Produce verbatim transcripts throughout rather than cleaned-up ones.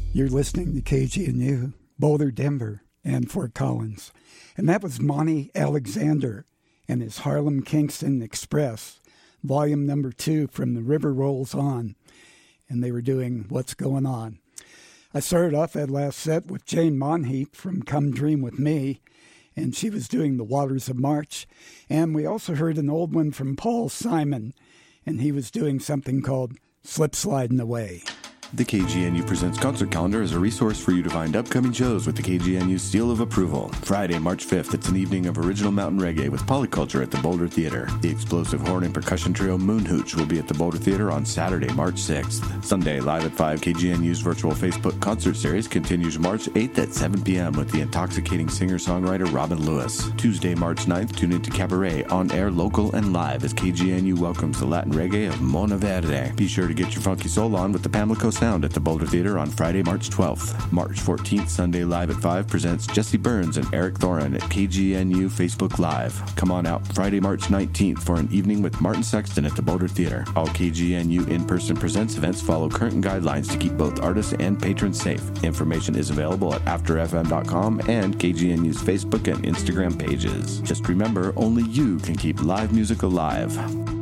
You're listening to K G N U, Boulder, Denver, and Fort Collins. And that was Monty Alexander and his Harlem Kingston Express, volume number two from The River Rolls On. And they were doing What's Going On. I started off that last set with Jane Monheap from Come Dream With Me, and she was doing The Waters of March. And we also heard an old one from Paul Simon, and he was doing something called Slip Sliding Away. The K G N U Presents Concert Calendar is a resource for you to find upcoming shows with the K G N U seal of approval. Friday, March fifth, it's an evening of original mountain reggae with Polyculture at the Boulder Theater. The explosive horn and percussion trio Moon Hooch will be at the Boulder Theater on Saturday, March sixth. Sunday, live at five, K G N U's virtual Facebook concert series continues March eighth at seven p.m. with the intoxicating singer-songwriter Robin Lewis. Tuesday, March ninth, tune into Cabaret, on air, local, and live as K G N U welcomes the Latin reggae of Mona Verde. Be sure to get your funky soul on with the Pamlico Sound at the Boulder Theater on Friday, March twelfth. March fourteenth, Sunday Live at five presents Jesse Burns and Eric Thorin at K G N U Facebook Live. Come on out Friday, March nineteenth for an evening with Martin Sexton at the Boulder Theater. All K G N U in-person presents events follow current guidelines to keep both artists and patrons safe. Information is available at after f m dot com and K G N U's Facebook and Instagram pages. Just remember, only you can keep live music alive.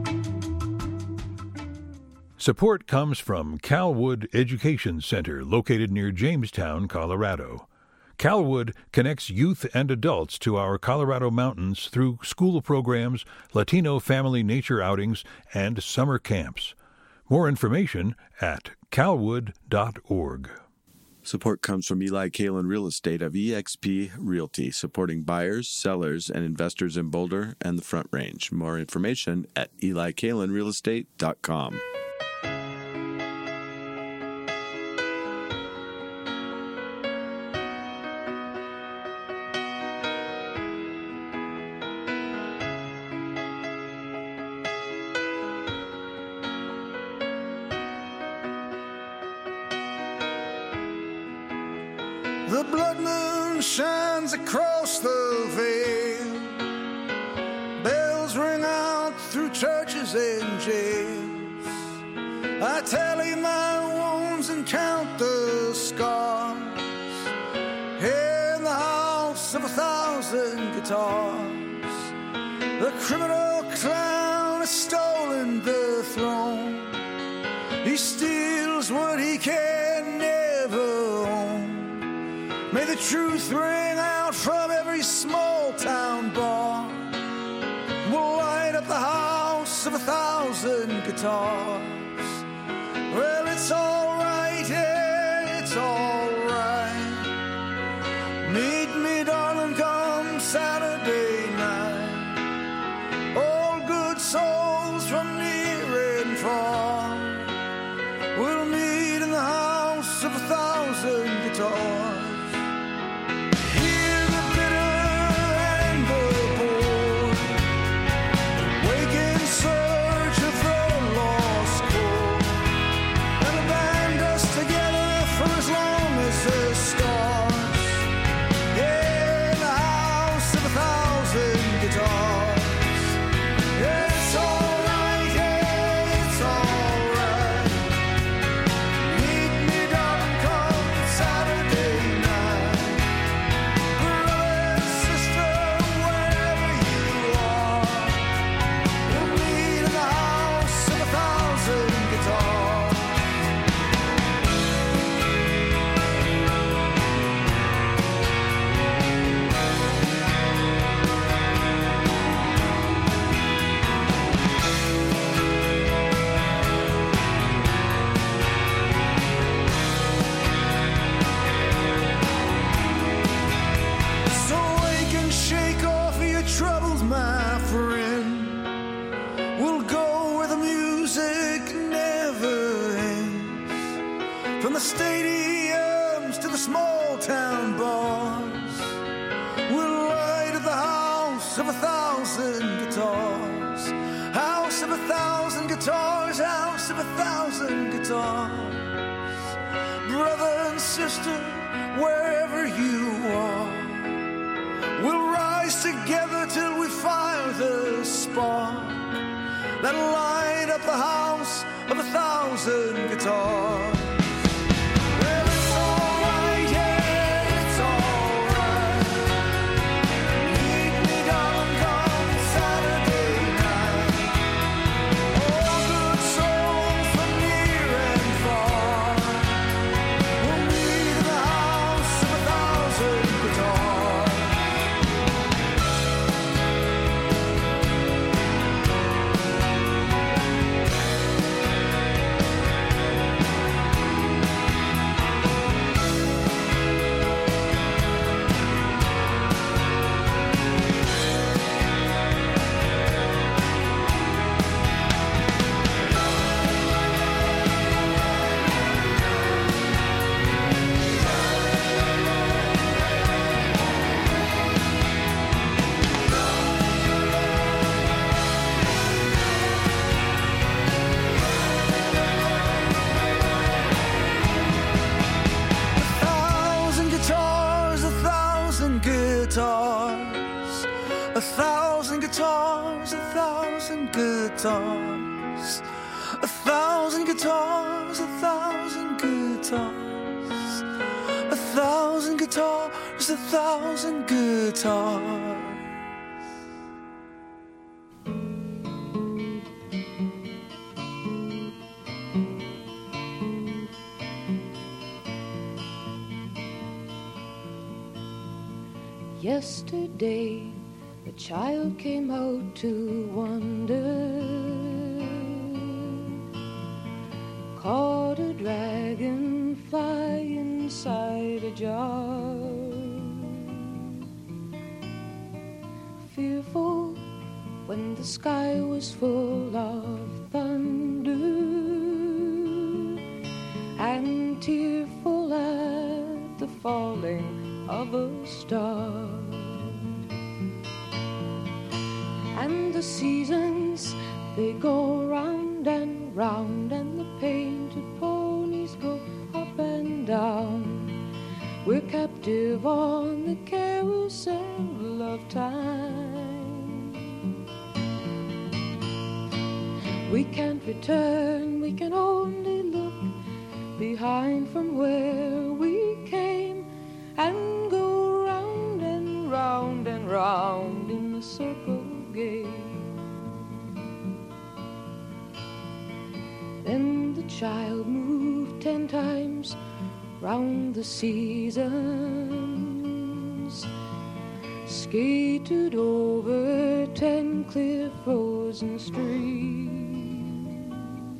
Support comes from Calwood Education Center, located near Jamestown, Colorado. Calwood connects youth and adults to our Colorado mountains through school programs, Latino family nature outings, and summer camps. More information at calwood dot org. Support comes from Eli Kalin Real Estate of E X P Realty, supporting buyers, sellers, and investors in Boulder and the Front Range. More information at eli kalin real estate dot com. The blood moon shines across the veil. Bells ring out through churches and jails. I tally my wounds and count the scars. In the house of a thousand guitars, the criminal clown has stolen the throne. He steals what he can never own. May the truth ring out from every small town bar. We'll light up the house of a thousand guitars. Well, it's all right, yeah, it's all right. Meet me, darling, come Saturday night. All good souls from near and far will meet in the house of a thousand guitars. Sister, wherever you are, we'll rise together till we fire the spark that'll light up the house of a thousand guitars. Well, it's all thousand guitars, a thousand guitars, a thousand guitars, a thousand guitars, a thousand guitars, a thousand guitars. Yesterday, a child came out to wander, caught a dragonfly inside a jar. Fearful when the sky was full of thunder, and tearful at the falling of a star. And the seasons, they go round and round, and the painted ponies go up and down. We're captive on the carousel of time. We can't return, we can only look behind from where we came, and go round and round and round in the circle game. Then the child moved ten times round the seasons, skated over ten clear frozen streams.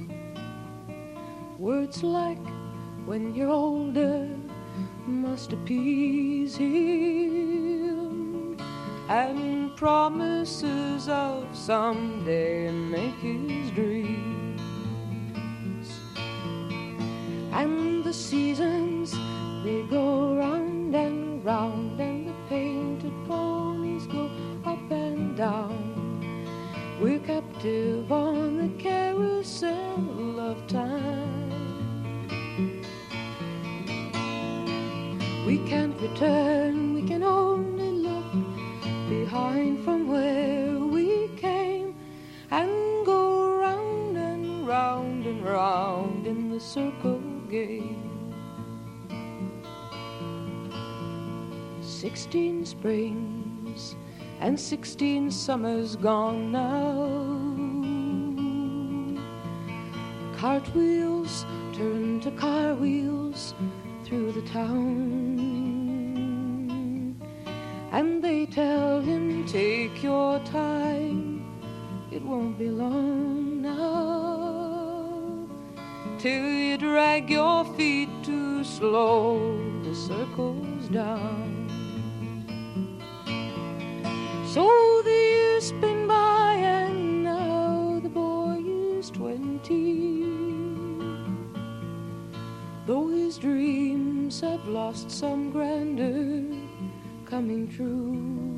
Words like, when you're older, must appease him, and promises of someday make his dreams. And the seasons, they go round and round, and the painted ponies go up and down. We're captive on the carousel of time. We can't return, we can only look behind from where we came, and go round and round and round in the circle game. Sixteen springs and sixteen summers gone now. Cartwheels turn to car wheels through the town, and they tell him, take your time, it won't be long now, till you drag your feet too slow, the circle's down. So the years spin by, and now the boy is twenty, though his dreams have lost some grandeur coming true.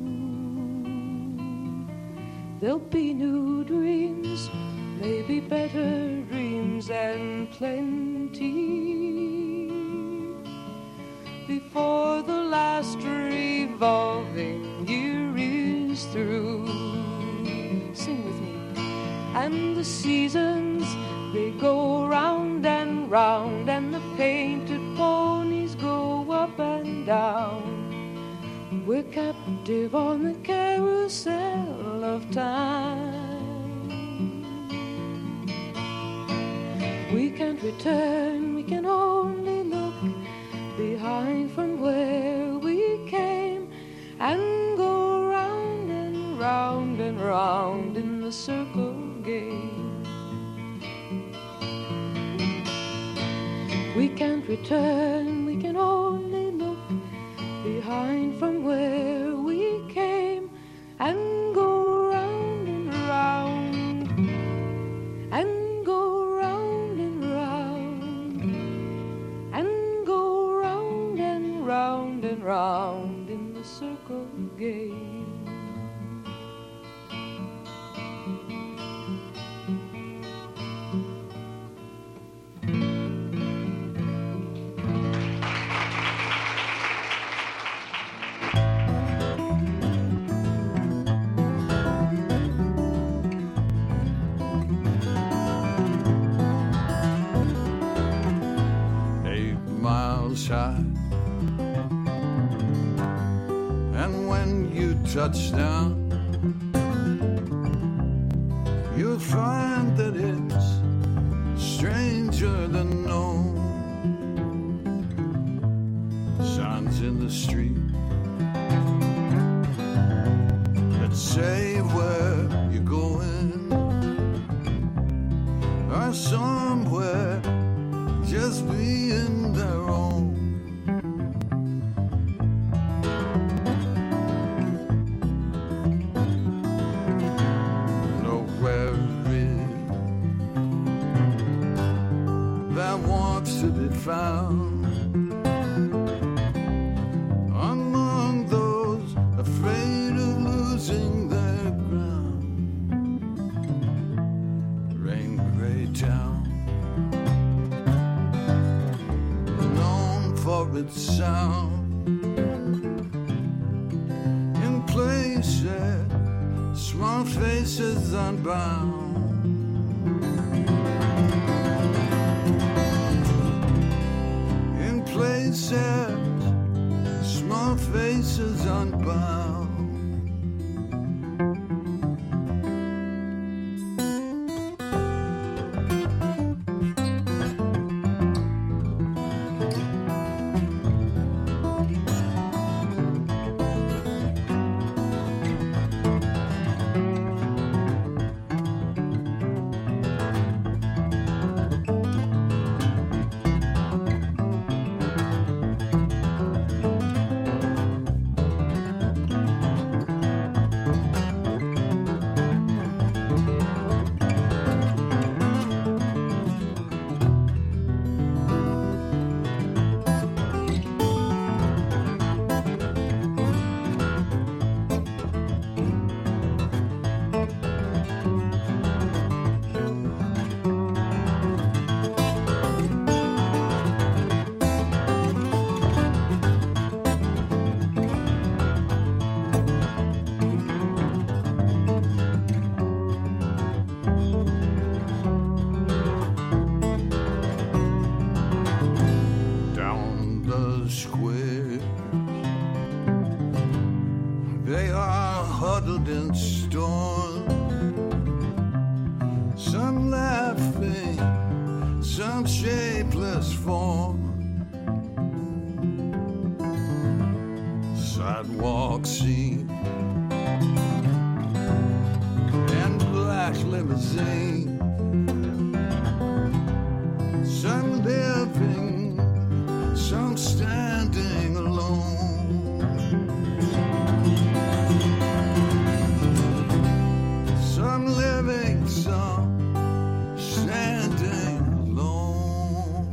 There'll be new dreams, maybe better dreams and plenty, before the last revolving year is through. Sing with me. And the seasons, they go round and round, and the painted ponies go up and down. We're captive on the carousel of time. We can't return, we can only look behind from where we came, and go round and round and round in the circle game. We can't return, we can only look behind from where we came, and go round and round, and go round and round, and go round and round and round in the circle game. tide. And when you touch down, you'll find that it's stranger than known. Signs in the street that say where you're going are somewhere just being their own. Nowhere is that wants to be found among those afraid of losing their ground. Rain gray town, known for its sound, in places small faces unbound. In places small faces unbound. In storm, some laughing, some shapeless form. Sidewalk scene and black limousine, some living, some standing alone. Some living, some standing alone.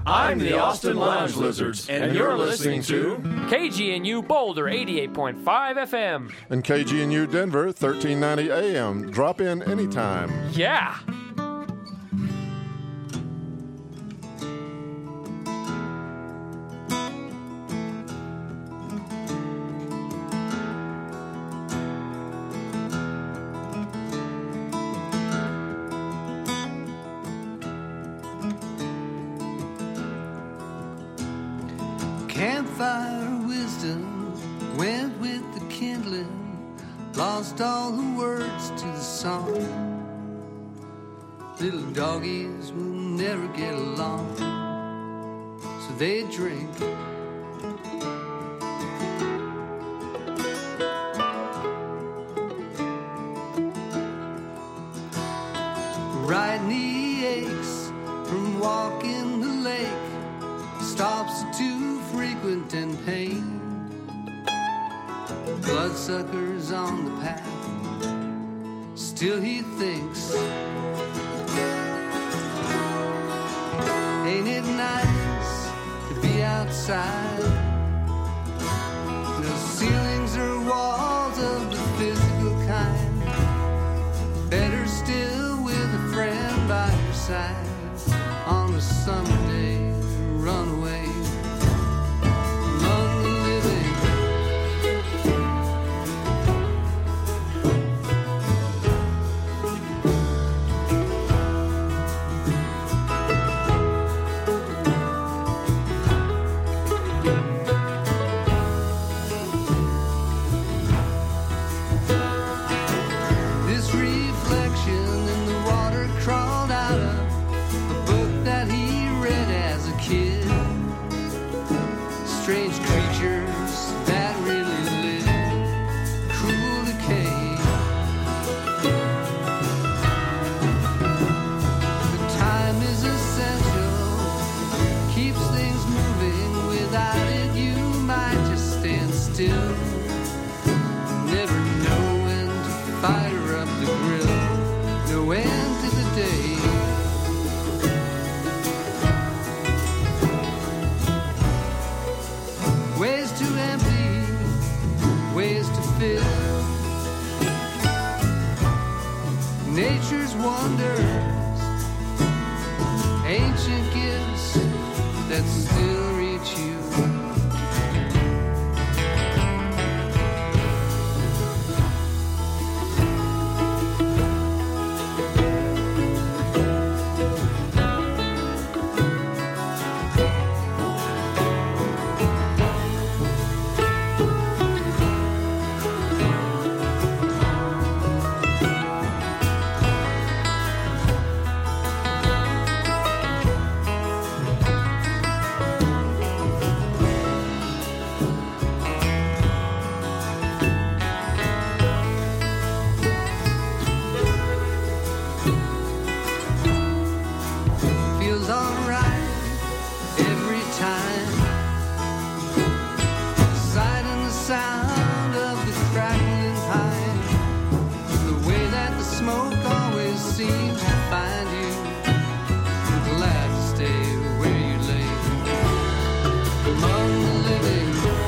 I'm the Austin Lounge Lizards, and you're listening to K G N U Boulder eighty-eight point five F M and K G N U Denver thirteen ninety A M. Drop in anytime. Yeah. Campfire wisdom went with the kindling, lost all the words to the song. Little doggies will never get along, so they drink. Right knee aches from walking the lake, stops are too frequent and pain. Bloodsuckers on the path, still he thinks, ain't it nice to be outside? No ceilings or walls of the physical kind. Better still with a friend by your side on a summer day. Run away among the living. This reflection in the water crawled out of a book that he read as a kid. Strange creatures that really live, cruel decay. But time is essential, keeps things moving. Without it you might just stand still. Never know when to fire up the grill. No end to the day. Ways to empty, ways to fill. Nature's wonders, ancient gifts that still reach you. Feels alright every time. The sight and the sound of the crackling pine, the way that the smoke always seems to find you. I'm glad to stay where you lay among the living.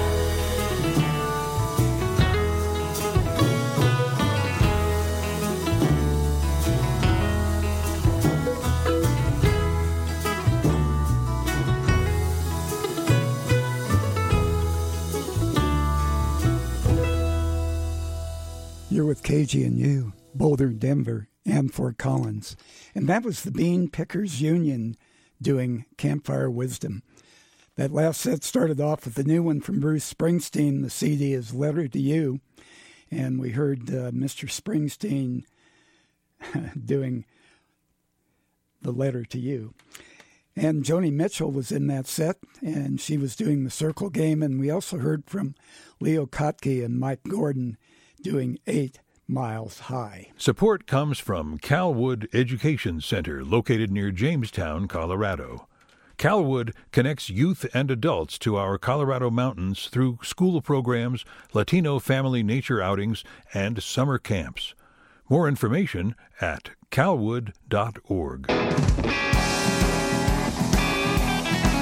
You're with K G N U, Boulder, Denver, and Fort Collins. And that was the Bean Pickers Union doing Campfire Wisdom. That last set started off with the new one from Bruce Springsteen. The C D is Letter to You. And we heard uh, Mister Springsteen doing the Letter to You. And Joni Mitchell was in that set, and she was doing the Circle Game. And we also heard from Leo Kottke and Mike Gordon doing Eight Miles High. Support comes from Calwood Education Center, located near Jamestown, Colorado. Calwood connects youth and adults to our Colorado mountains through school programs, Latino family nature outings, and summer camps. More information at calwood dot org.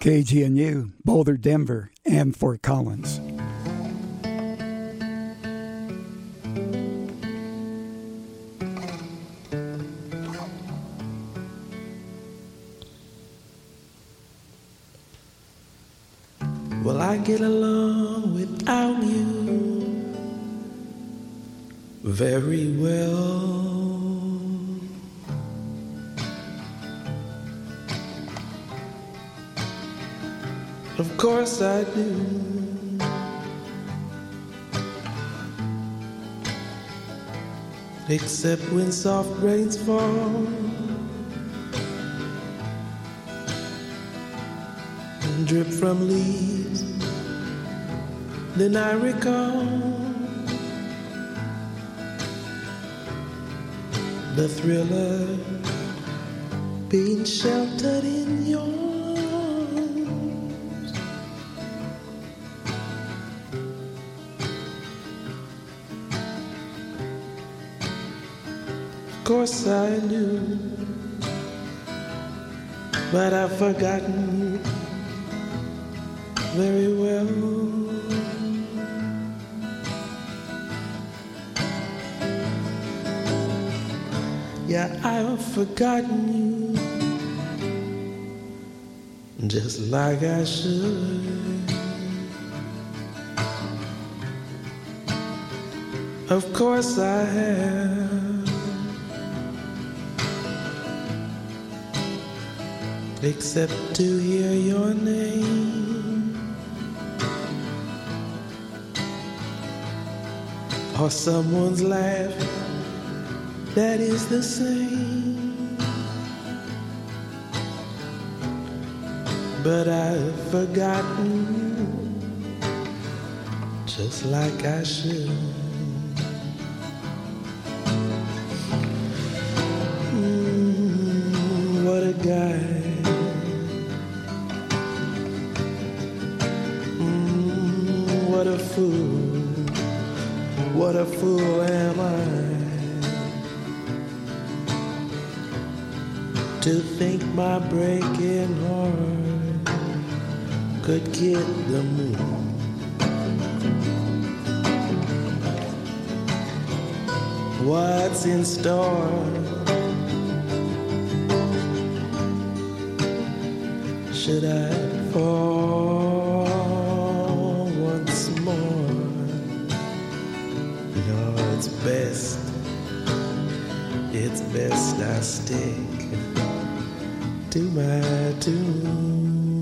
K G N U, Boulder, Denver, and Fort Collins. Well, I get along without you very well. Of course I do. Except when soft rains fall and drip from leaves, then I recall the thrill of being sheltered in your arms. Of course I knew, but I've forgotten you very well. Yeah, I've forgotten you just like I should. Of course I have. Except to hear your name or someone's laugh that is the same. But I've forgotten just like I should. Mm, what a guy. What a fool, what a fool am I to think my breaking heart could get the moon. What's in store? Should I fall? It's best, it's best I stick to my tune.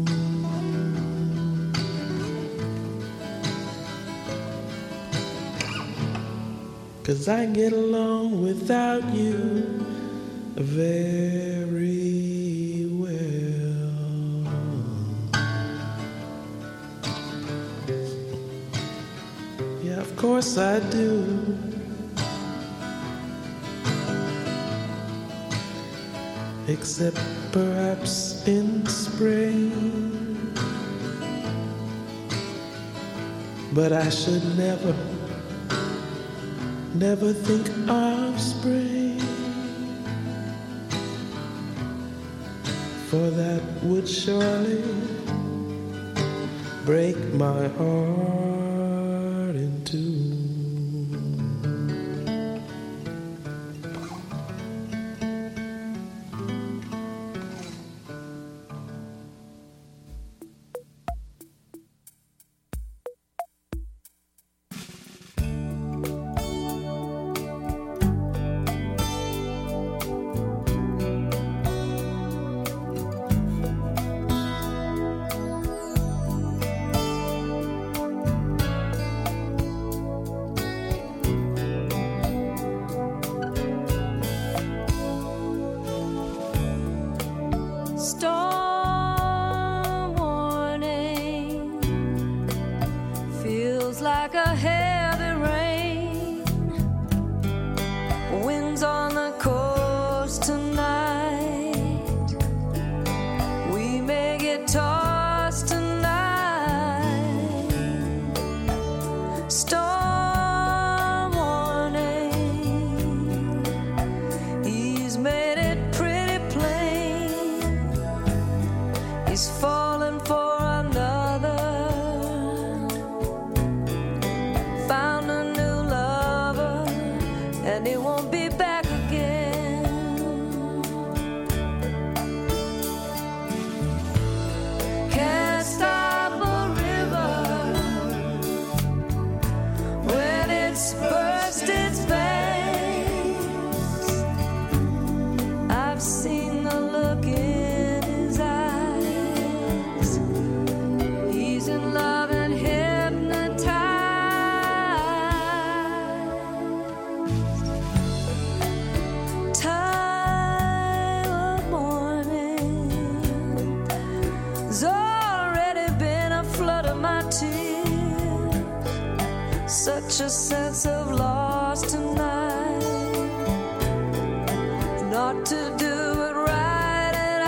'Cause I get along without you very well. Yeah, of course I do. Except perhaps in spring. But I should never, never think of spring, for that would surely break my heart in two. He's falling for such a sense of loss tonight, not to do it right and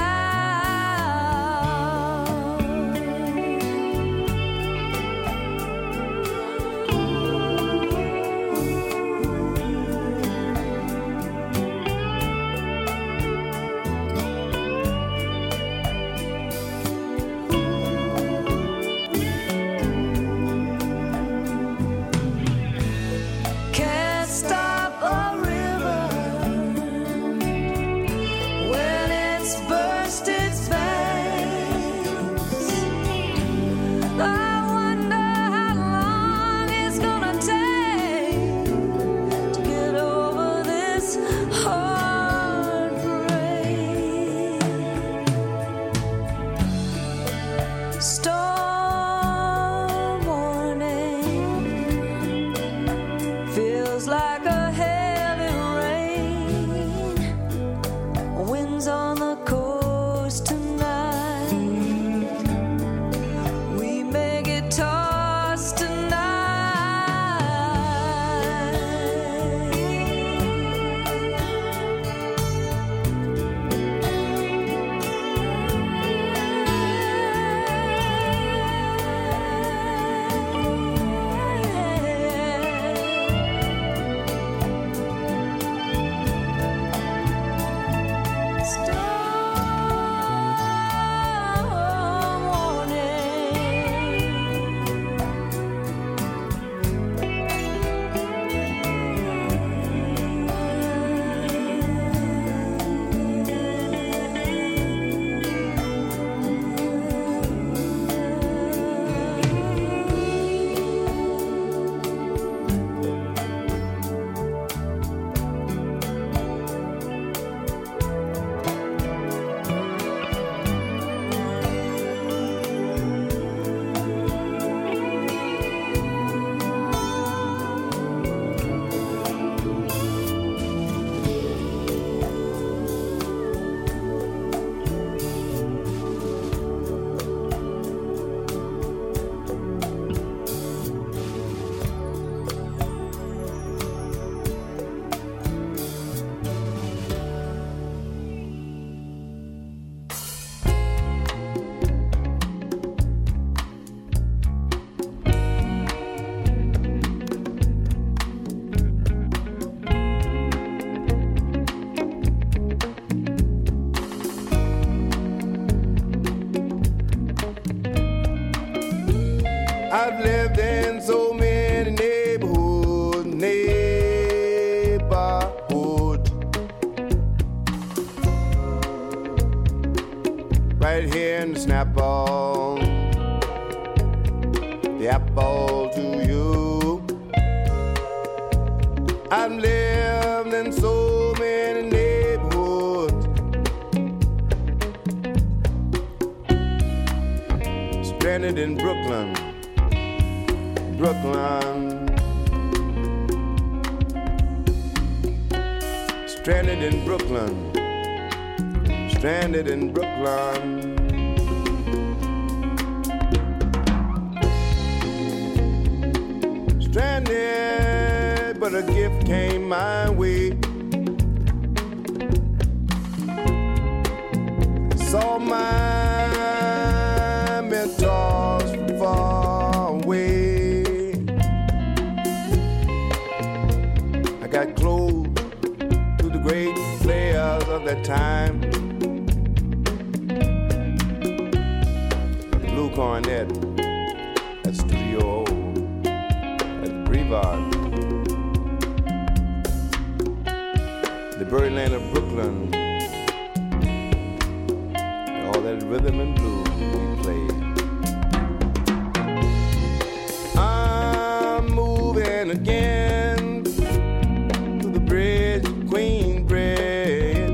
can't stop a river when it's burst its banks. I wonder how long it's gonna take to get over this heartbreak. Storm warning, feels like a heavy rain. Winds on the coast tonight, we may get tossed tonight. Storm I've lived in so many neighborhoods, neighborhoods, right here in the Snap-on, the apple to you. I've lived in so many neighborhoods, stranded in Brooklyn, Brooklyn, stranded in Brooklyn, stranded in Brooklyn. Stranded, but a gift came my way. Saw my mentors from far away. I got close to the great players of that time. Blue Cornet at Studio O, at Brevard, the Birdland of Brooklyn, and all that rhythm and blues we played. I'm moving again to the bridge, Queensbridge,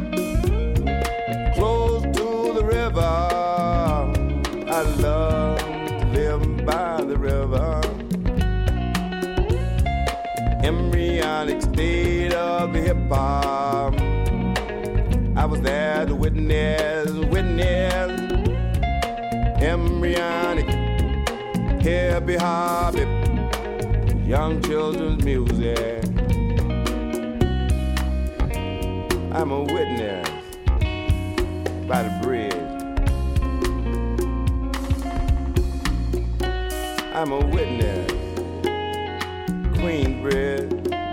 close to the river. I love to live by the river. Embryonic state of the hip hop. I was there to witness, witness. Embryonic hip hop, young children's music. I'm a witness by the bridge. I'm a witness, Queensbridge.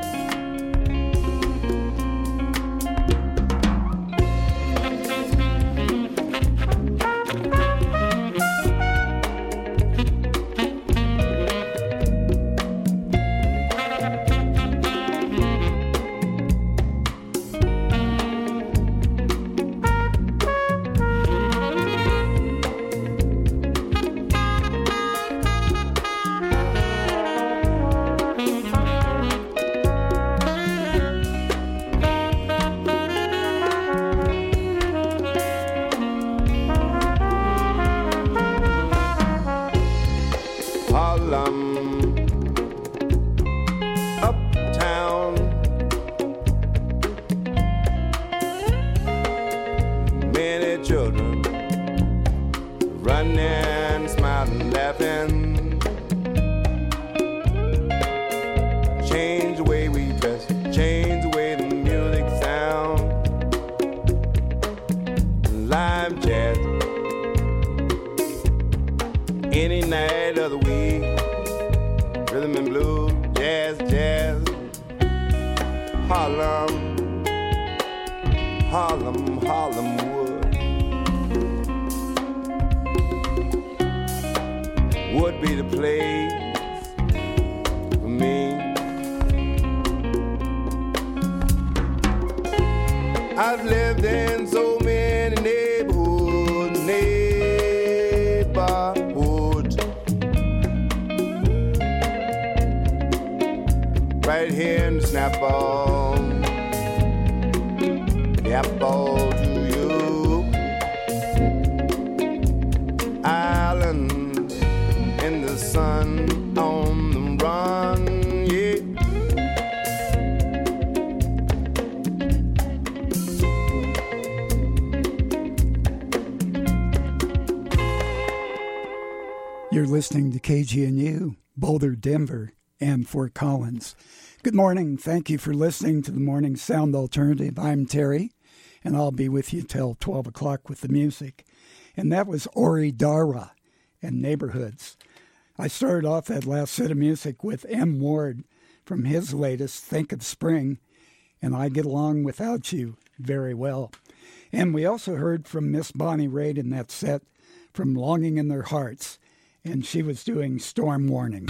You're listening to K G N U, Boulder, Denver, and Fort Collins. Good morning. Thank you for listening to the Morning Sound Alternative. I'm Terry, and I'll be with you till twelve o'clock with the music. And that was Ori Dara and Neighborhoods. I started off that last set of music with M. Ward from his latest, Think of Spring, and I Get Along Without You very well. And we also heard from Miss Bonnie Raitt in that set from Longing in Their Hearts, and she was doing Storm Warning.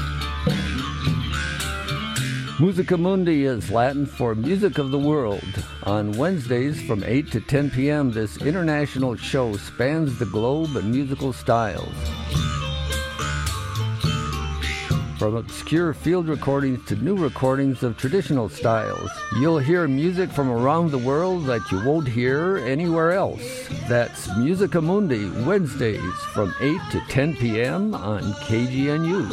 Musica Mundi is Latin for Music of the World. On Wednesdays from eight to ten p.m., this international show spans the globe in musical styles. From obscure field recordings to new recordings of traditional styles, you'll hear music from around the world that you won't hear anywhere else. That's Musica Mundi, Wednesdays from eight to ten p.m. on K G N U.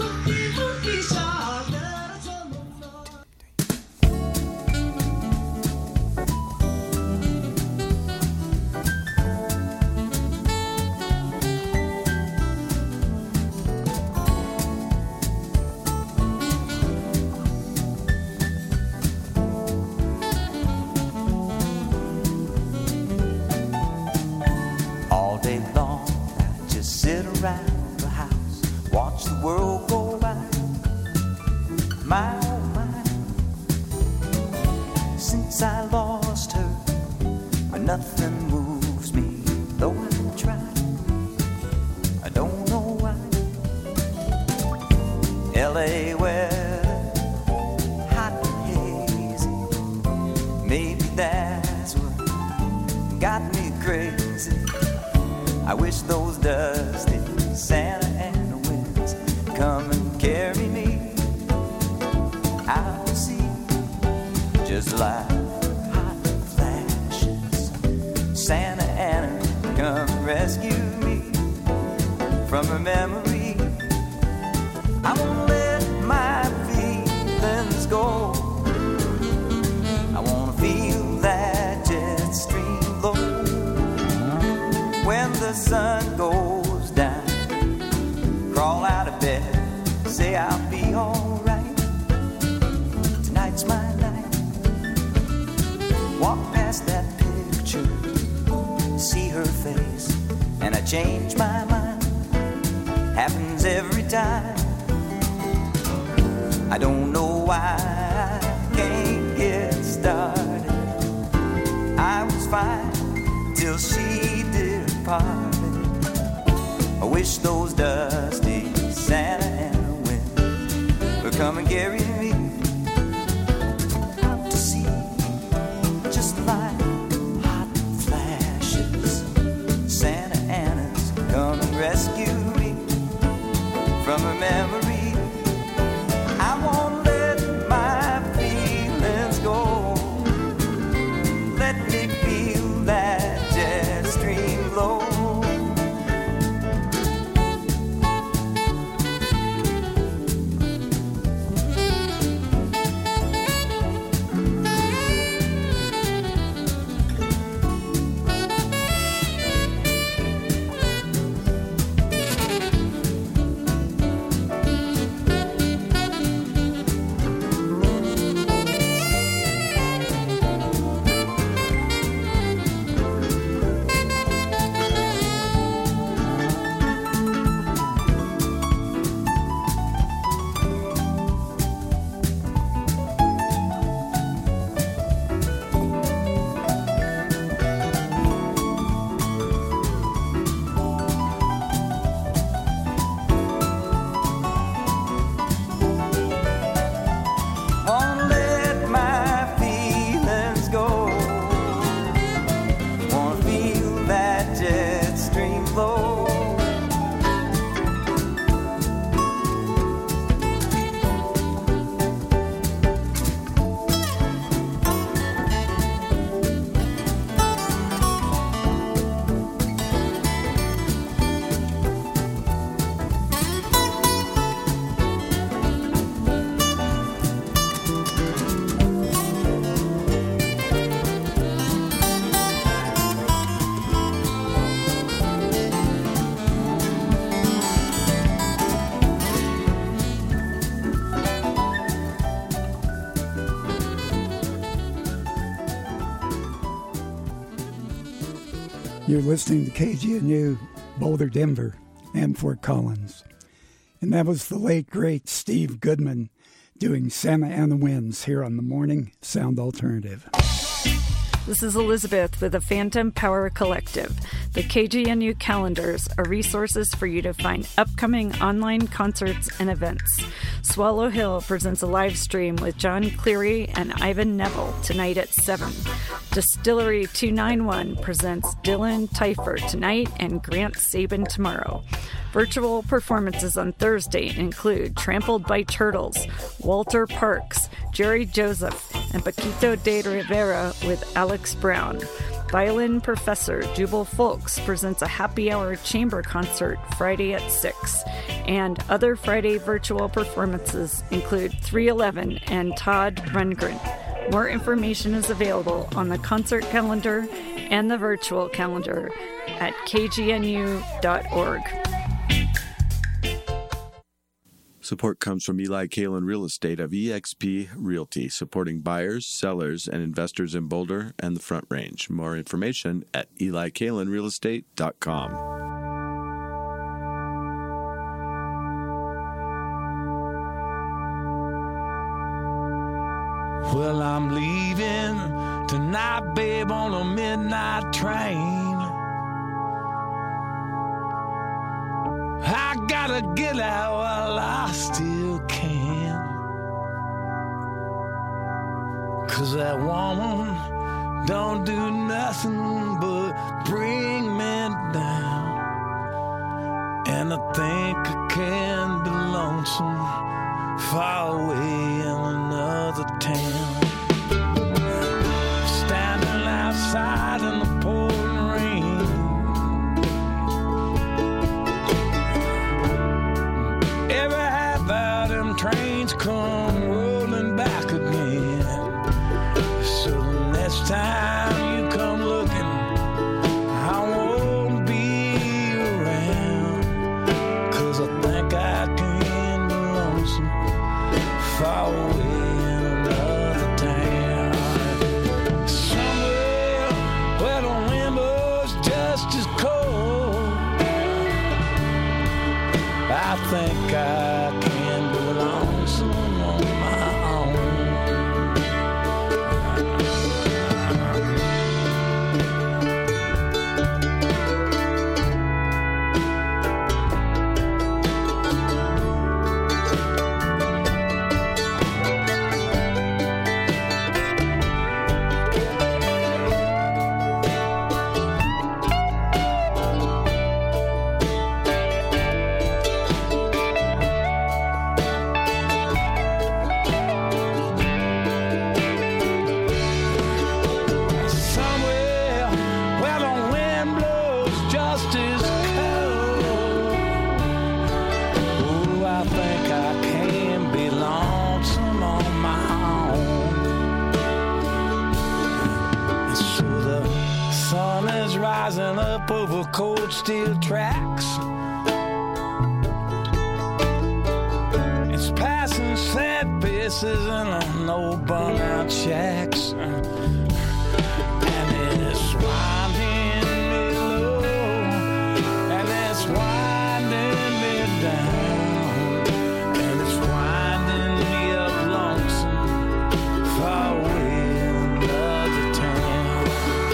Say I'll be alright. change my mind. Happens every time. I don't know why I can't get started. I was fine till she departed. I wish those dusty Santa Ana winds would come and carry me out to sea, just like hot flashes. Santa Ana's come and rescue me from her memory. I won't let my feelings go. Let me feel that jet stream blow. You're listening to K G N U, Boulder, Denver, and Fort Collins. And that was the late, great Steve Goodman doing Santa Ana Winds here on the Morning Sound Alternative. This is Elizabeth with the Phantom Power Collective. The K G N U calendars are resources for you to find upcoming online concerts and events. Swallow Hill presents a live stream with John Cleary and Ivan Neville tonight at seven. Distillery two ninety-one presents Dylan Teifer tonight and Grant Sabin tomorrow. Virtual performances on Thursday include Trampled by Turtles, Walter Parks, Jerry Joseph, and Paquito de Rivera with Alex Brown. Violin professor Jubal Folks presents a happy hour chamber concert Friday at six. And other Friday virtual performances include three eleven and Todd Rundgren. More information is available on the concert calendar and the virtual calendar at k g n u dot org. Support comes from Eli Kalin Real Estate of E X P Realty, supporting buyers, sellers, and investors in Boulder and the Front Range. More information at eli kalin real estate dot com. Well, I'm leaving tonight, babe, on a midnight train. I gotta get out while I still can. 'Cause that woman don't do nothing but bring me down. And I think I can be lonesome far away in another town. Standing outside in the pouring rain, every half hour them trains come rolling back again. So the next time you come looking, I won't be around. 'Cause I think I can be lonesome far away in another town. Somewhere where the wind blows just as cold, up over cold steel tracks. It's passing sad faces and old burnout shacks. And it's winding me low, and it's winding me down, and it's winding me up lonesome, far away in another town.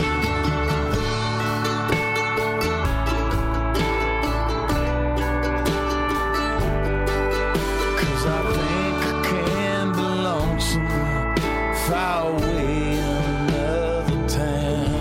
Cause I think I can be lonesome, far away in another town.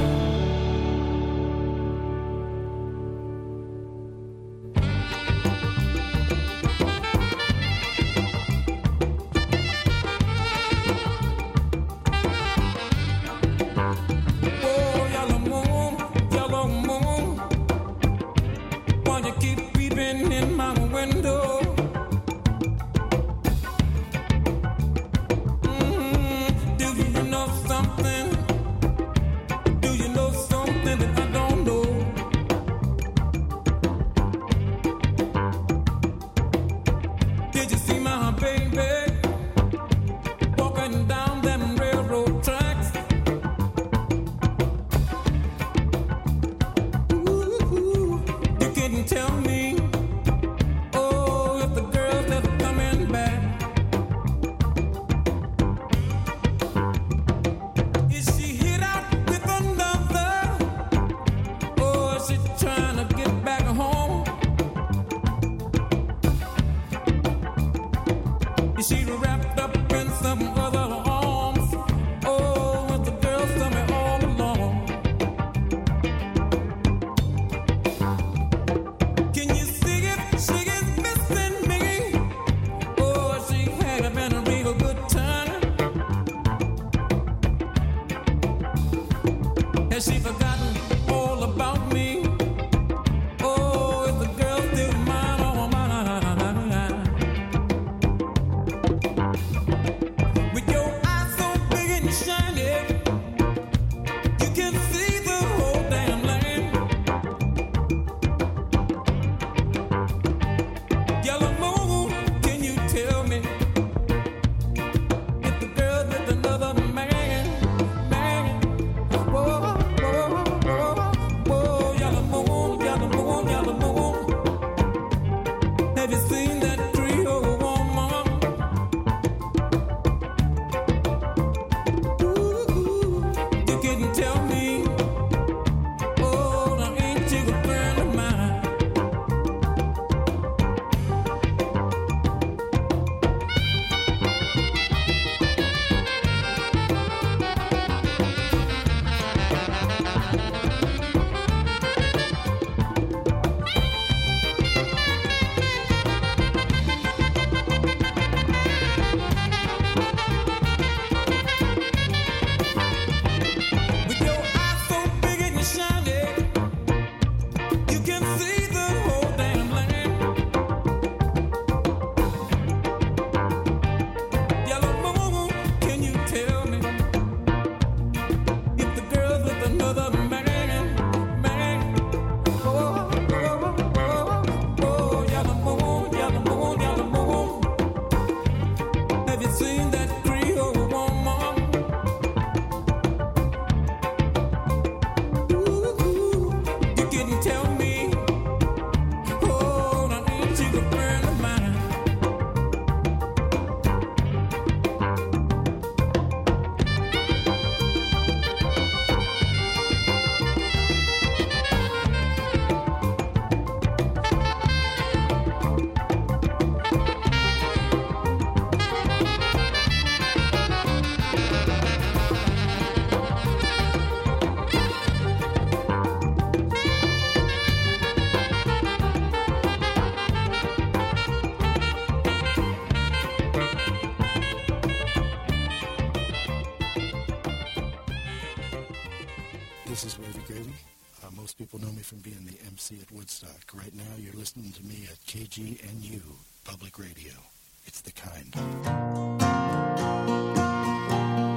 Oh, yellow moon, yellow moon, why you keep peeping in my window? Mm, do you know something? Do you know something that I don't know? Did you see my baby walking down them railroad tracks? Ooh, you couldn't tell me, oh, if the girl's never coming back. Is she hit out with another? Or is she trying to get back home? Is she wrapped up in some other arms? Oh, with the girls tell me all along. Can you see it? She is missing me. Oh, she had been a real good time. Has she forgotten all about me? Oh, if the girl still mine, oh, mine. With your eyes so big and shiny, you can see the whole damn land. Yellow moon, can you tell me if the girl with another man, man? Whoa, whoa, whoa, whoa, yellow moon, yellow moon, yellow moon. Have you seen that Creole woman? Ooh, you couldn't tell me. Oh, now ain't you a friend of mine? With your eyes so big and shiny, you can see the whole damn land. Yellow moon, can you tell me if the girl's with another man, man? Oh, oh, oh, oh, yellow moon, yellow moon, yellow moon. Have you seen that Creole woman? Ooh, you couldn't tell me. Oh, now ain't you a friend of mine? This is Wavy Gravy. Uh, most people know me from being the M C at Woodstock. Right now, you're listening to me at K G N U Public Radio. It's the kind.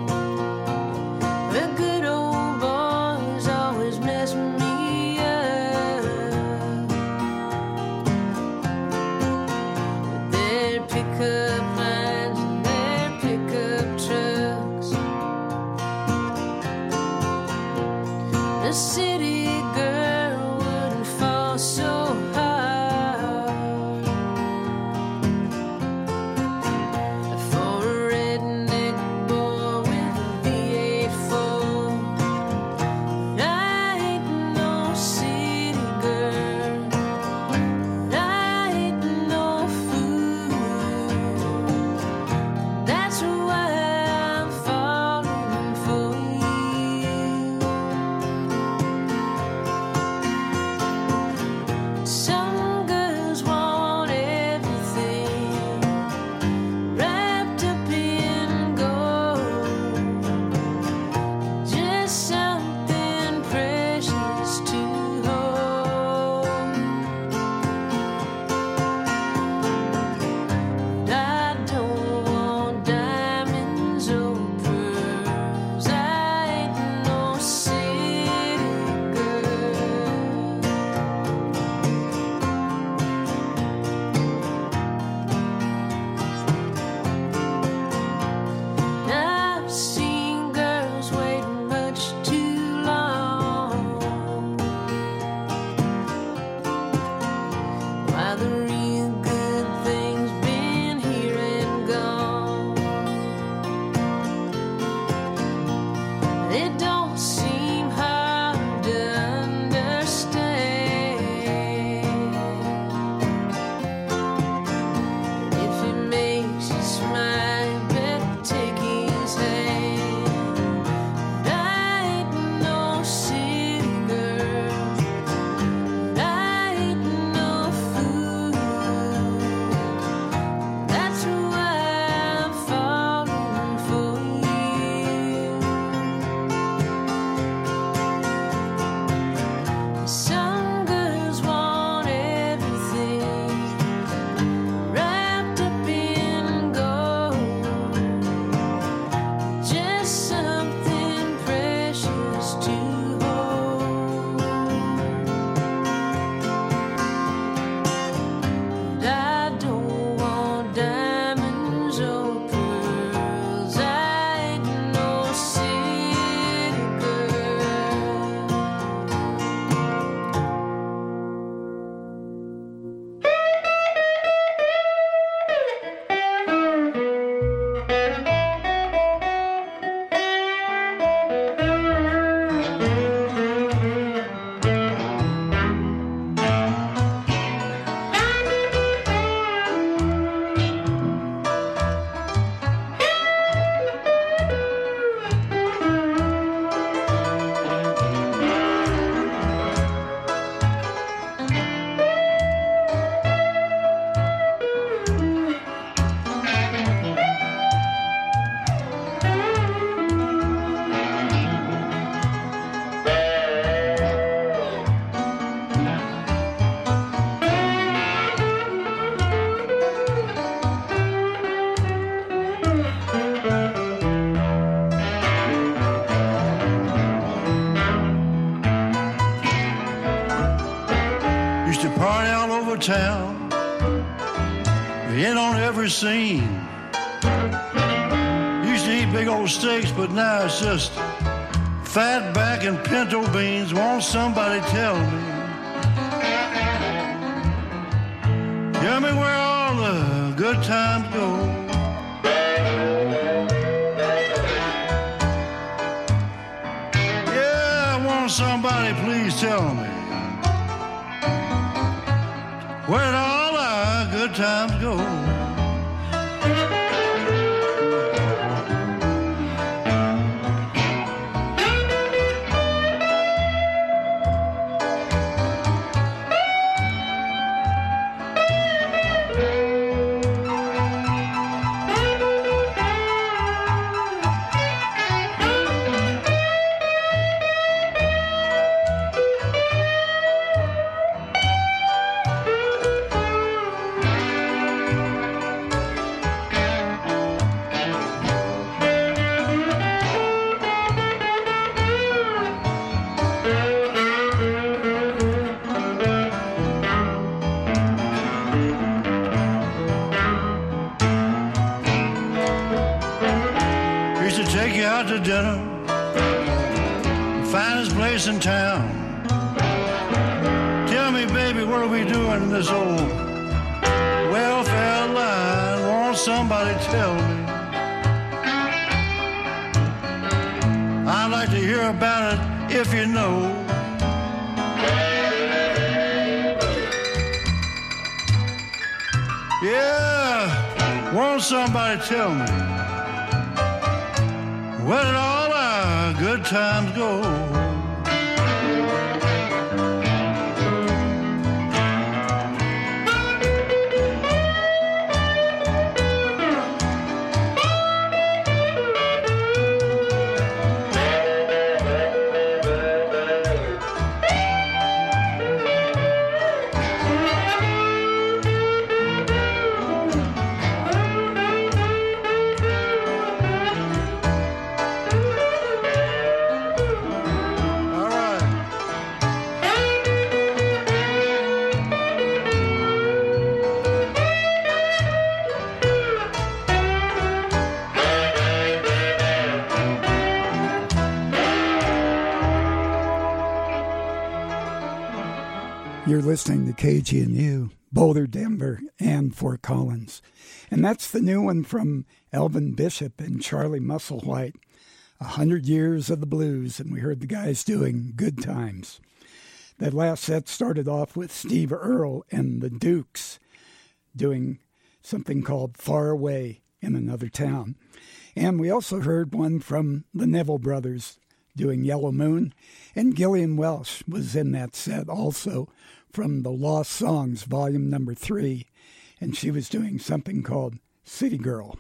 The good old boys always mess me up. scene. Used to eat big old steaks, but now it's just fat back and pinto beans. Won't somebody tell me? Tell me where all the good times go. Yeah, won't somebody please tell me where did all our good times go? To dinner, finest place in town. Tell me, baby, what are we doing in this old welfare line? Won't somebody tell me? I'd like to hear about it if you know. Yeah, won't somebody tell me where did all our good times go? You're listening to K G N U, Boulder, Denver, and Fort Collins. And that's the new one from Elvin Bishop and Charlie Musselwhite, A Hundred Years of the Blues, and we heard the guys doing Good Times. That last set started off with Steve Earle and the Dukes doing something called Far Away in Another Town. And we also heard one from the Neville Brothers doing Yellow Moon, and Gillian Welsh was in that set also from the Lost Songs, volume number three, and she was doing something called City Girl.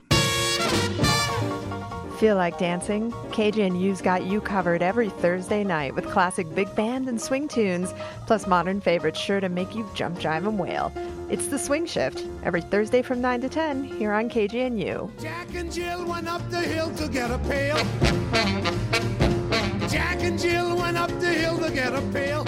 Feel like dancing? K G N U's got you covered every Thursday night with classic big band and swing tunes, plus modern favorites sure to make you jump, jive, and wail. It's the Swing Shift, every Thursday from nine to ten, here on K G N U. Jack and Jill went up the hill to get a pail. Jack and Jill went up the hill to get a pail.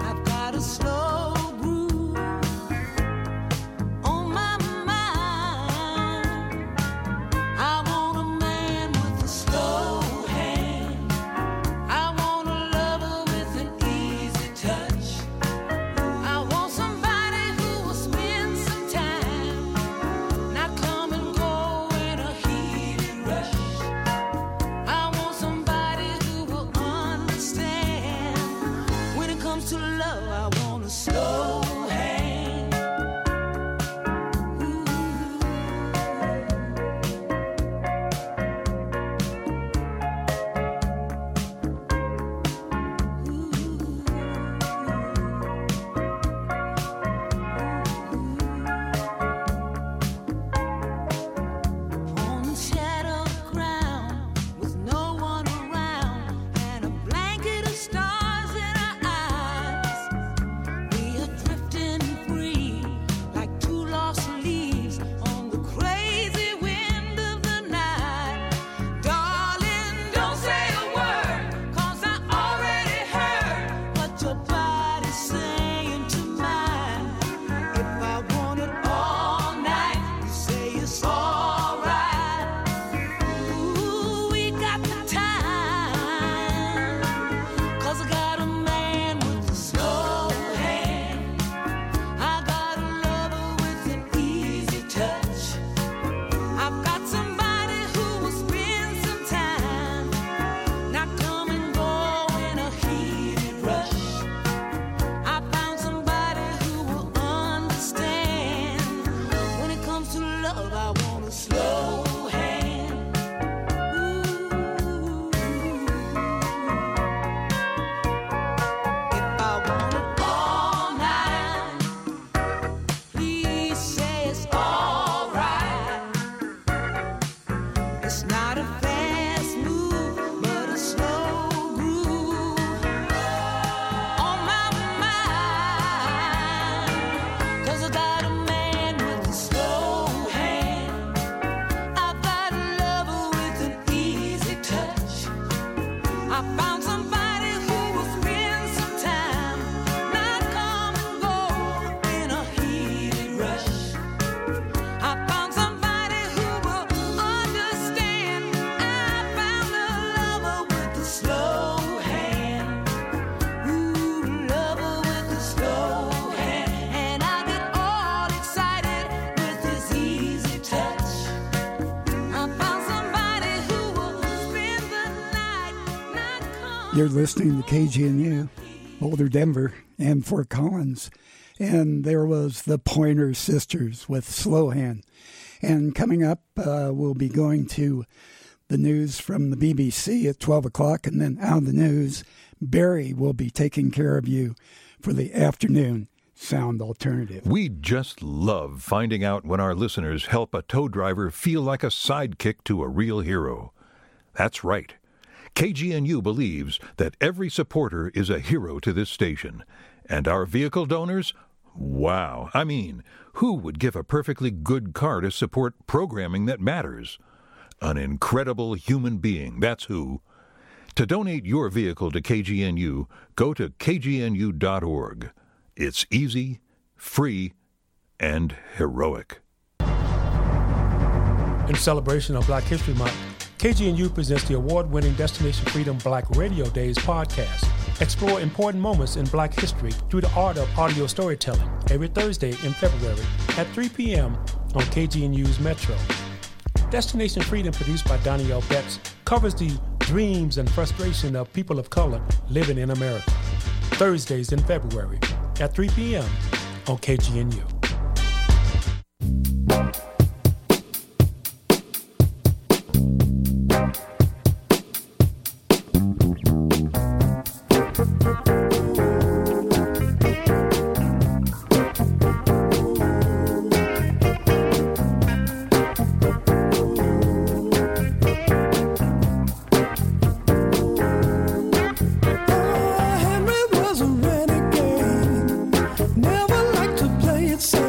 Slow groove on my mind. love, I want a slow hand. Ooh. If I want it all night, please say it's all right. It's not a fast move, but a slow groove on my mind. 'Cause I got a man with a slow hand. I got a lover with an easy touch. I found somebody who will spend some time, not come and go in a heated rush. I found somebody who will understand. I found a lover with a slow hand. Ooh, lover with a slow hand. And I get all excited with his easy touch. I found somebody who will spend the night, not come. You're listening to K G N U, Boulder, Denver, and Fort Collins. And there was the Pointer Sisters with Slow Hand. And coming up, uh, we'll be going to the news from the B B C at twelve o'clock. And then out of the news, Barry will be taking care of you for the afternoon sound alternative. We just love finding out when our listeners help a tow driver feel like a sidekick to a real hero. That's right. K G N U believes that every supporter is a hero to this station. And our vehicle donors? Wow. I mean, who would give a perfectly good car to support programming that matters? An incredible human being, that's who. To donate your vehicle to K G N U, go to K G N U dot org. It's easy, free, and heroic. In celebration of Black History Month, K G N U presents the award-winning Destination Freedom Black Radio Days podcast. Explore important moments in Black history through the art of audio storytelling every Thursday in February at three p.m. on K G N U's Metro. Destination Freedom, produced by Donnie L. Betts, covers the dreams and frustration of people of color living in America. Thursdays in February at three p.m. on K G N U. Henry was a renegade, never liked to play it safe.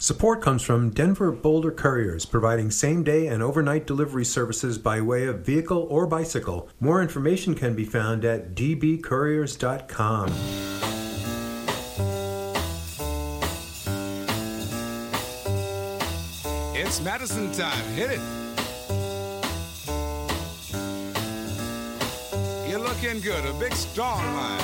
Support comes from Denver Boulder Couriers, providing same-day and overnight delivery services by way of vehicle or bicycle. More information can be found at d b couriers dot com. It's Madison time. Hit it. You're looking good. A big, strong line.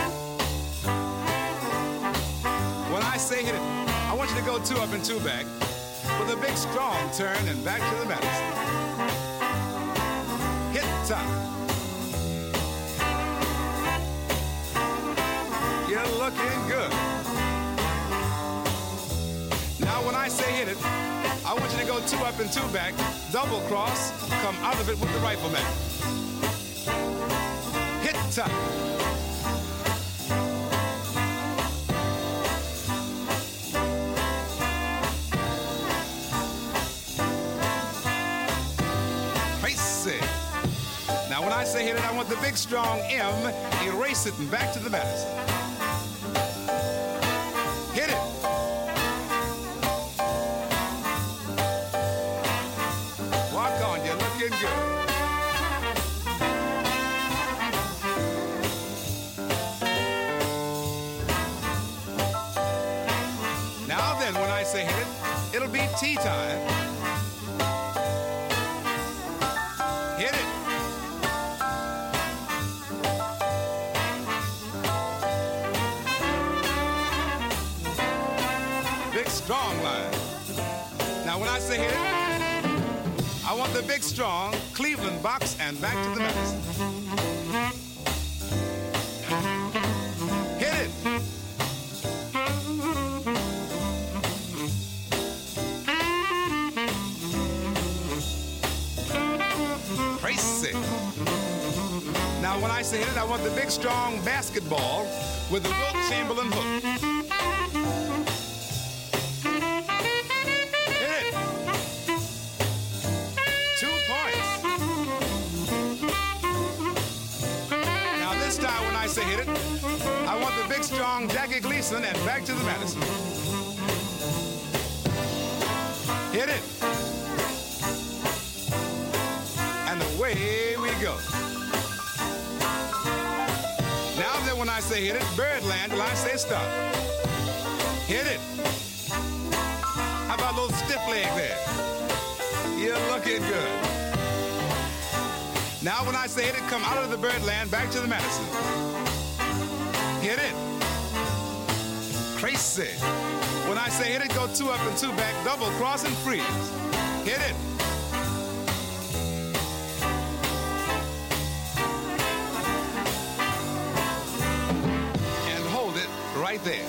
When I say hit it, I want you to go two up and two back with a big, strong turn and back to the Madison. Hit top. You're looking good. Now, when I say hit it, I want you to go two up and two back, double cross, come out of it with the rifleman. Hit top. Now, when I say hit it, I want the big, strong M, erase it and back to the Madison. Hit it. Walk on, you're looking good. Now then, when I say hit it, it'll be tea time. Hit it. Strong line. Now, when I say hit it, I want the big, strong Cleveland box and back to the Madison. Hit it. Crazy. Now, when I say hit it, I want the big, strong basketball with the Wilt Chamberlain hook. I say hit it, I want the big, strong Jackie Gleason and back to the Madison. Hit it. And away we go. Now then, when I say hit it, Birdland till I say stop. Hit it. How about a little stiff leg there? You're looking good. Now when I say hit it, come out of the Birdland, back to the Madison. Hit it. Crazy. When I say hit it, go two up and two back, double cross and freeze. Hit it. And hold it right there.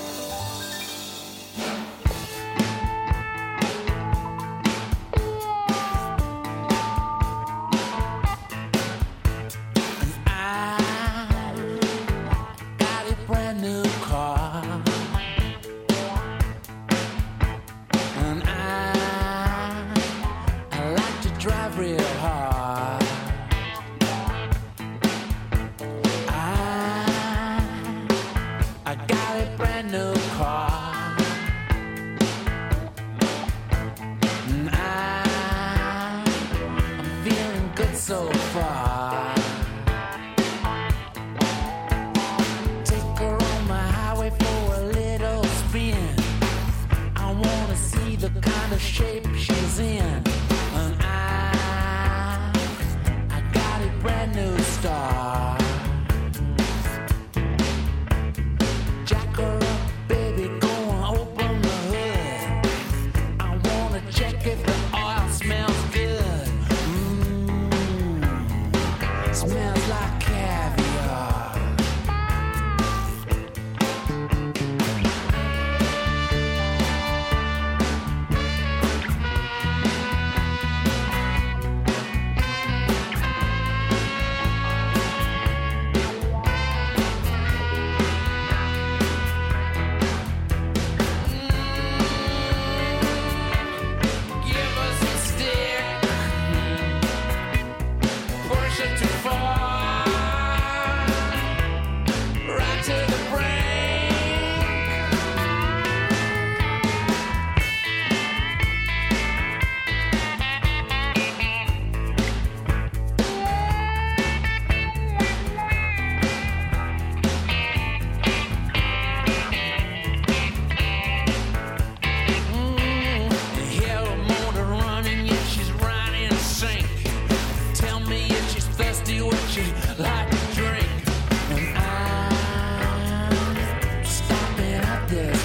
I got a brand new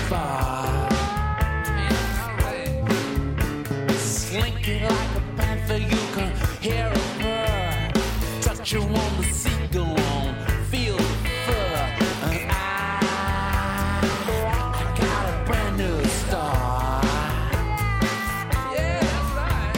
far. Slinky like a panther, you can hear a purr. Touch you on the seagull on, feel the fur. And I, I got a brand new star. Yeah, that's right.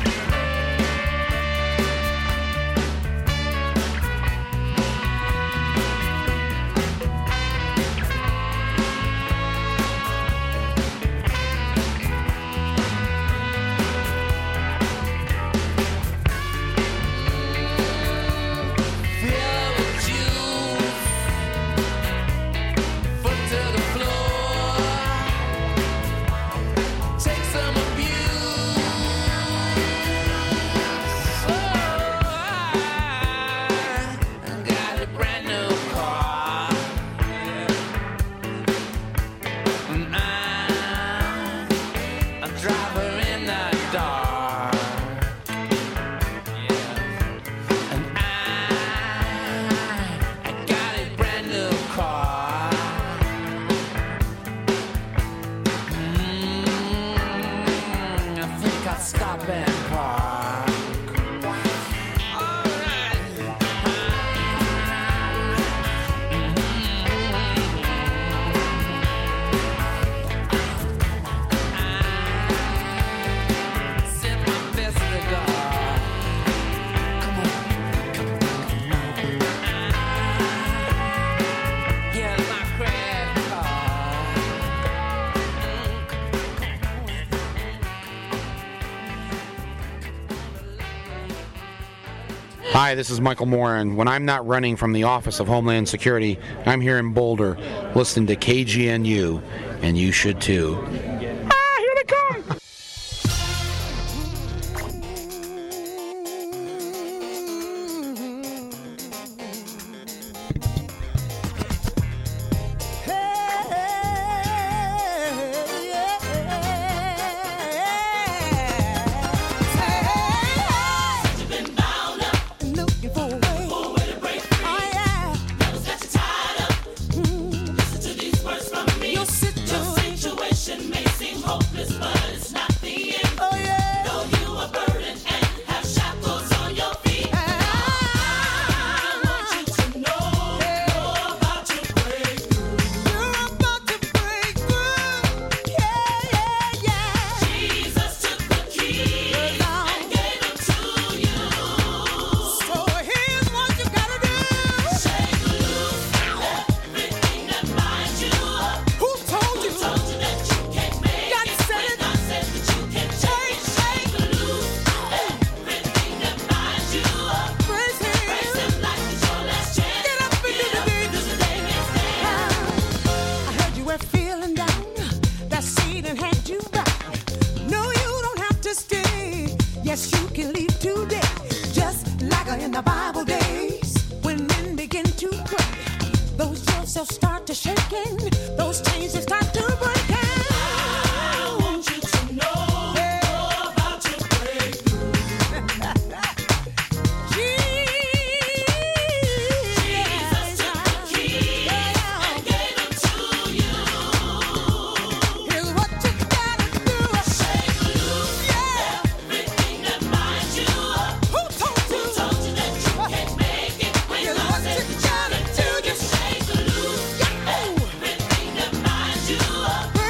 Hi, this is Michael Moore, and when I'm not running from the Office of Homeland Security, I'm here in Boulder listening to K G N U, and you should too. Ah, here they come! Shake loose, everything that binds you up.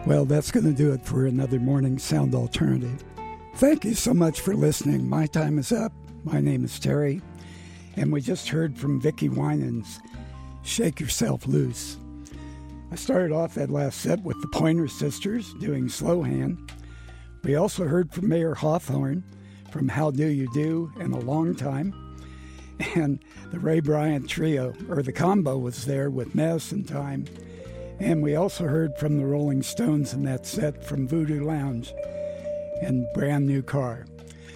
Well, that's going to do it for another Morning Sound Alternative. Thank you so much for listening. My time is up. My name is Terry, and we just heard from Vicki Winans' Shake Yourself Loose. I started off that last set with the Pointer Sisters doing Slow Hand. We also heard from Mayor Hawthorne from How Do You Do in a Long Time. And the Ray Bryant Trio, or the combo, was there with Medicine Time. And we also heard from the Rolling Stones in that set from Voodoo Lounge and Brand New Car.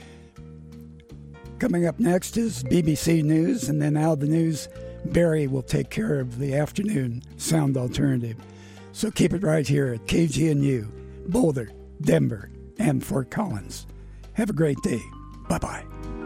Coming up next is B B C News, and then out of the news, Barry will take care of the afternoon Sound Alternative. So keep it right here at K G N U, Boulder, Denver, and Fort Collins. Have a great day. Bye-bye.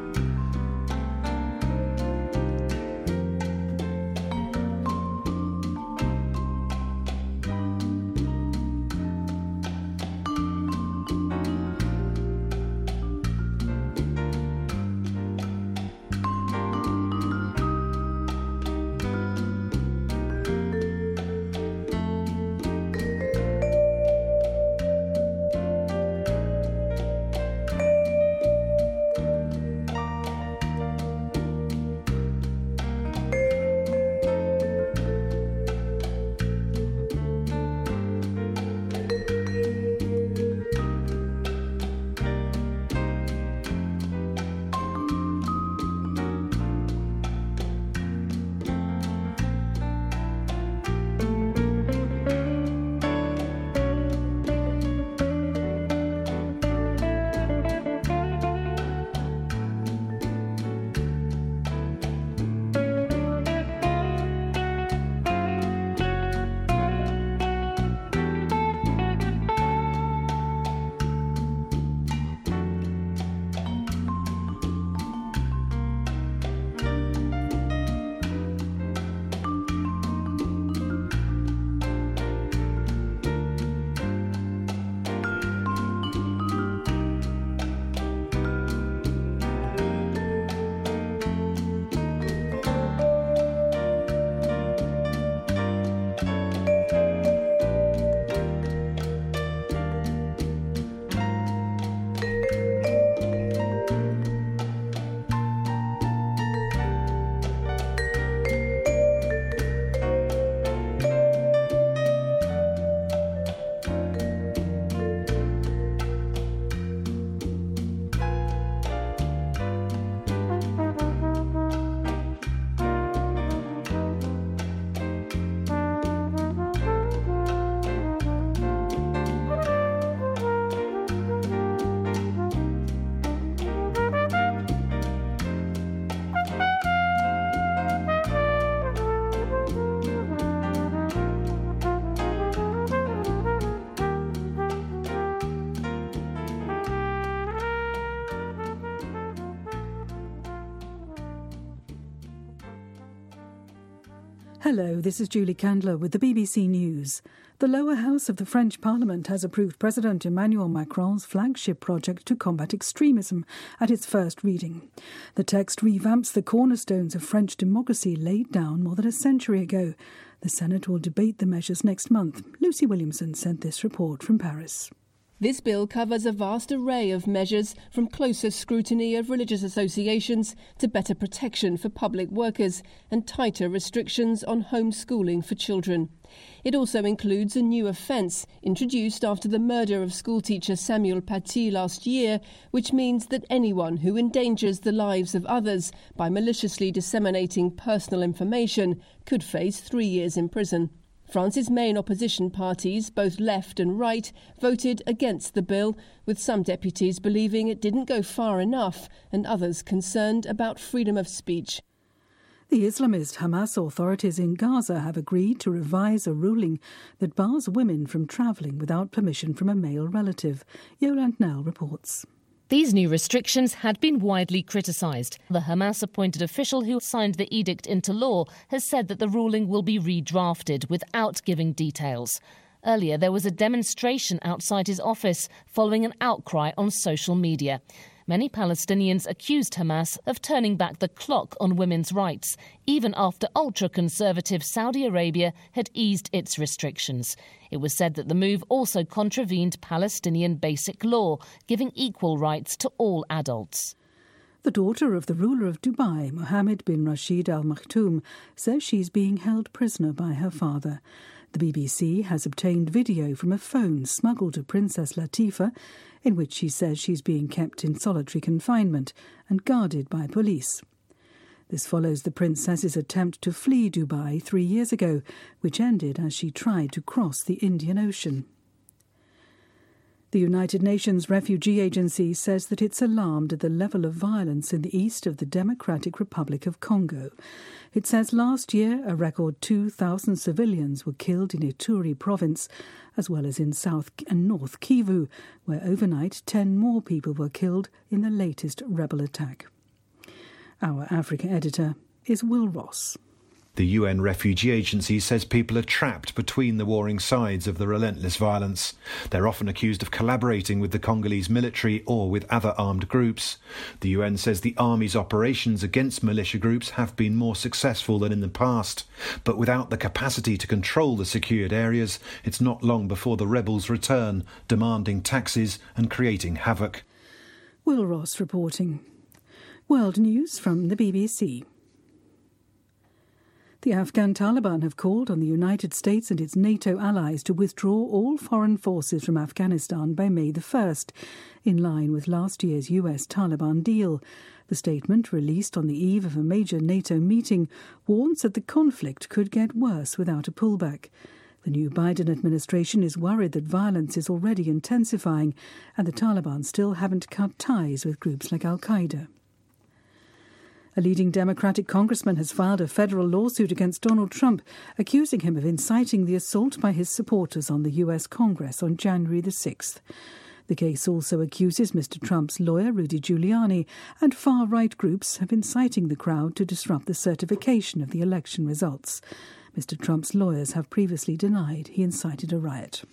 Hello, this is Julie Candler with the B B C News. The lower house of the French Parliament has approved President Emmanuel Macron's flagship project to combat extremism at its first reading. The text revamps the cornerstones of French democracy laid down more than a century ago. The Senate will debate the measures next month. Lucy Williamson sent this report from Paris. This bill covers a vast array of measures, from closer scrutiny of religious associations to better protection for public workers and tighter restrictions on homeschooling for children. It also includes a new offence introduced after the murder of schoolteacher Samuel Paty last year, which means that anyone who endangers the lives of others by maliciously disseminating personal information could face three years in prison. France's main opposition parties, both left and right, voted against the bill, with some deputies believing it didn't go far enough and others concerned about freedom of speech. The Islamist Hamas authorities in Gaza have agreed to revise a ruling that bars women from travelling without permission from a male relative. Yolande Nell reports. These new restrictions had been widely criticised. The Hamas-appointed official who signed the edict into law has said that the ruling will be redrafted without giving details. Earlier, there was a demonstration outside his office following an outcry on social media. Many Palestinians accused Hamas of turning back the clock on women's rights, even after ultra-conservative Saudi Arabia had eased its restrictions. It was said that the move also contravened Palestinian basic law, giving equal rights to all adults. The daughter of the ruler of Dubai, Mohammed bin Rashid Al Maktoum, says she's being held prisoner by her father. The B B C has obtained video from a phone smuggled to Princess Latifa, in which she says she's being kept in solitary confinement and guarded by police. This follows the princess's attempt to flee Dubai three years ago, which ended as she tried to cross the Indian Ocean. The United Nations Refugee Agency says that it's alarmed at the level of violence in the east of the Democratic Republic of Congo. It says last year a record two thousand civilians were killed in Ituri province, as well as in South and North Kivu, where overnight ten more people were killed in the latest rebel attack. Our Africa editor is Will Ross. The U N Refugee Agency says people are trapped between the warring sides of the relentless violence. They're often accused of collaborating with the Congolese military or with other armed groups. The U N says the army's operations against militia groups have been more successful than in the past. But without the capacity to control the secured areas, it's not long before the rebels return, demanding taxes and creating havoc. Will Ross reporting. World news from the B B C. The Afghan Taliban have called on the United States and its NATO allies to withdraw all foreign forces from Afghanistan by May the first, in line with last year's U S Taliban deal. The statement, released on the eve of a major NATO meeting, warns that the conflict could get worse without a pullback. The new Biden administration is worried that violence is already intensifying, and the Taliban still haven't cut ties with groups like al-Qaeda. A leading Democratic congressman has filed a federal lawsuit against Donald Trump, accusing him of inciting the assault by his supporters on the U S Congress on January the sixth. The case also accuses Mister Trump's lawyer, Rudy Giuliani, and far-right groups of inciting the crowd to disrupt the certification of the election results. Mister Trump's lawyers have previously denied he incited a riot.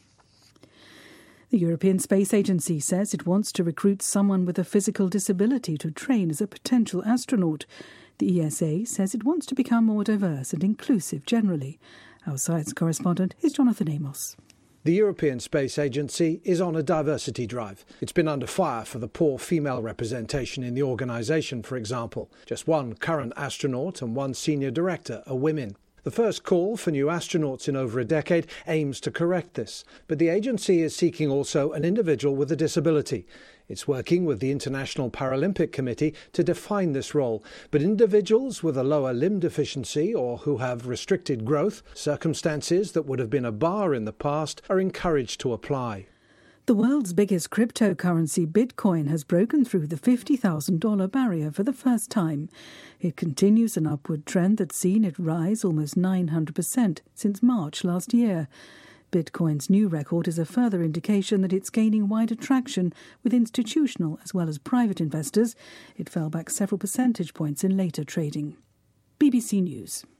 The European Space Agency says it wants to recruit someone with a physical disability to train as a potential astronaut. The E S A says it wants to become more diverse and inclusive generally. Our science correspondent is Jonathan Amos. The European Space Agency is on a diversity drive. It's been under fire for the poor female representation in the organisation, for example. Just one current astronaut and one senior director are women. The first call for new astronauts in over a decade aims to correct this, but the agency is seeking also an individual with a disability. It's working with the International Paralympic Committee to define this role, but individuals with a lower limb deficiency or who have restricted growth, circumstances that would have been a bar in the past, are encouraged to apply. The world's biggest cryptocurrency, Bitcoin, has broken through the fifty thousand dollars barrier for the first time. It continues an upward trend that's seen it rise almost nine hundred percent since March last year. Bitcoin's new record is a further indication that it's gaining wider traction with institutional as well as private investors. It fell back several percentage points in later trading. B B C News.